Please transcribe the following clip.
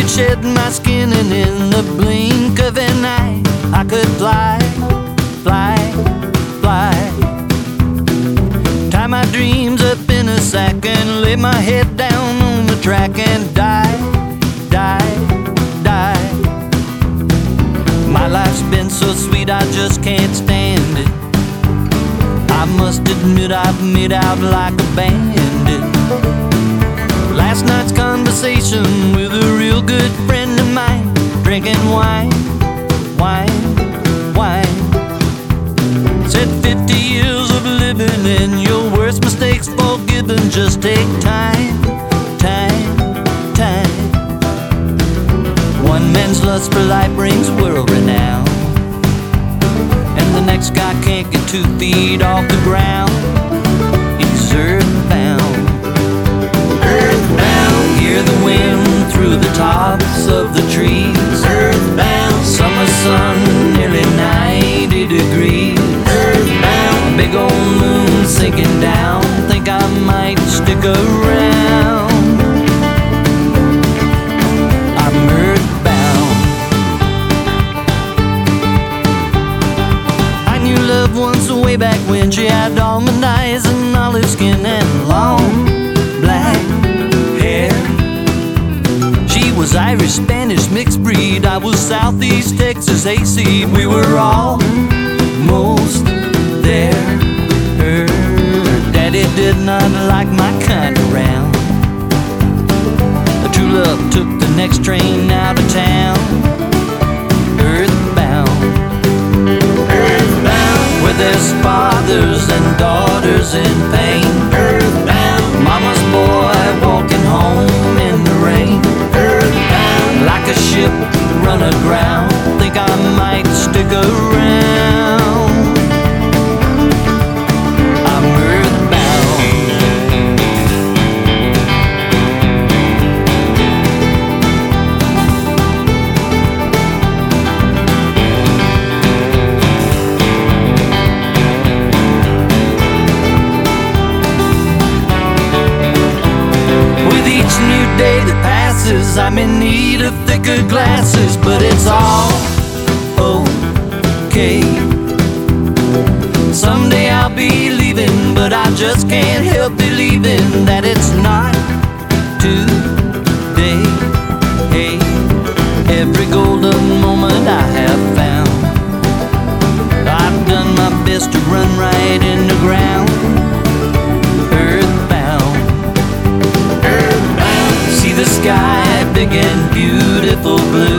could shed my skin, and in the blink of an eye I could fly, fly, fly. Tie my dreams up in a sack and lay my head down on the track and die, die, die. My life's been so sweet I just can't stand it. I must admit I've made out like a bandit. Last night's conversation with a real good friend of mine, drinking wine, wine, wine. Said 50 years of living and your worst mistakes forgiven. Just take time, time, time. One man's lust for life brings world renown, and the next guy can't get 2 feet off the ground. He's earthbound, earthbound. Hear the wind through the tops of the trees. Earthbound, summer sun, nearly 90 degrees. Earthbound, big old moon sinking down. Think I might stick around. I'm earthbound. I knew love once way back when she had almond eyes and olive skin and long black hair. She was Irish, Spanish, mixed breed. I was Southeast Texas, AC. We were almost there. Her daddy did not like my kind around. True love took the next train out of town. Earthbound, earthbound, where there's fathers and daughters in pain. Earthbound, mama's boy walking home in the rain. Earthbound, like a ship run aground. Think I might stick around. I'm earthbound. With each new day that passes, I'm in need of thicker glasses, but it's all okay. Someday I'll be leaving, but I just can't help believing that it's not today. Hey, every golden moment I have found, I've done my best to run right in the ground. Earthbound, earthbound. See the sky big and beautiful blue.